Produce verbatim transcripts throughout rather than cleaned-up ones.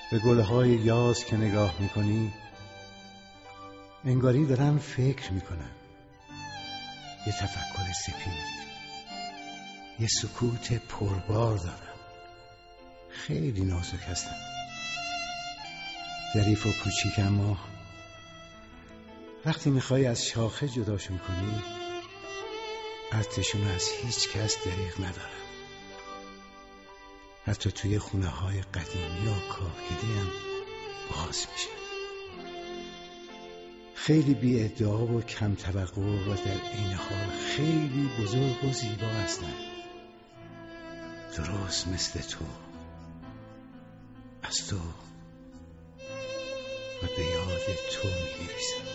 به گلهای یاس که نگاه میکنی انگاری دارن فکر میکنن. یه تفکر سپید، یه سکوت پربار دارن. خیلی نازک هستن، ظریف و کوچیک، اما وقتی میخوای از شاخه جداشون کنی ارتشون از هیچ کس دریغ ندارن. حتی توی خونه های قدیمی و کاهگلی هم باز میشه. خیلی بی ادعا و کم توقع و در عین حال خیلی بزرگ و زیبا هستن. درست مثل تو، از تو و به یاد تو می‌نویسم.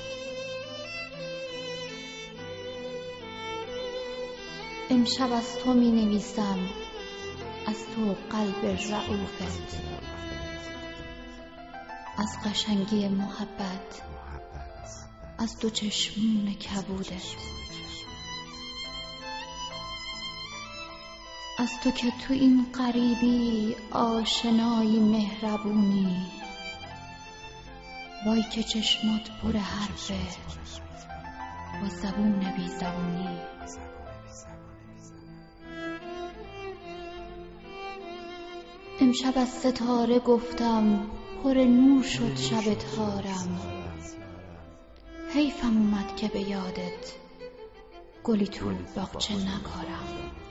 امشب از تو می‌نویسم، از تو قلب رعوفت، از قشنگی محبت، از دو چشمون کبودت، از تو که تو این غریبی آشنایی مهربونی. وای که چشمات پر حرفه و زبون بی زبونی. امشب از ستاره گفتم، پر نور شد شب تارم. حیفم اومد که به یادت گلی تو باغچه نکارم.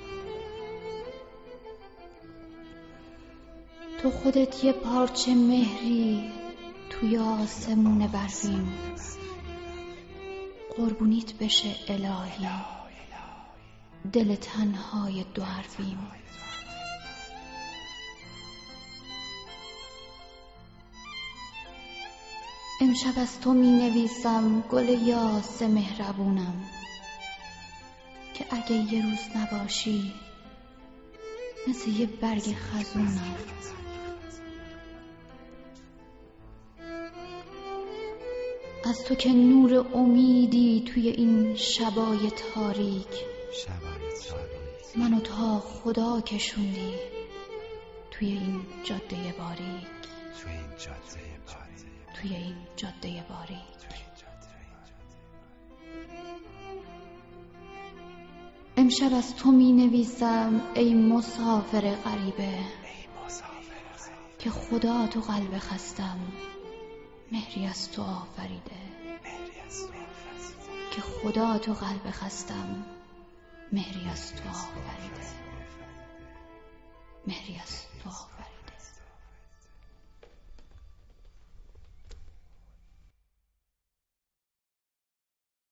تو خودت یه پارچه مهری توی آسمون برفین. قربونیت بشه الهی، دل تنهای دو حرفیم. امشب از تو می نویسم گل یاس مهربونم، که اگه یه روز نباشی مثل یه برگ خزونم. از تو که نور امیدی توی این شبای تاریک. منو تا خدا کشوندی توی این جاده باریک، توی این جاده باریک. امشب از تو می نویسم ای مسافر غریبه، که خدا تو قلب خستم مهری از تو آفریده. که خدا تو قلب خستم مهری از تو آفریده، مهری از تو آفریده.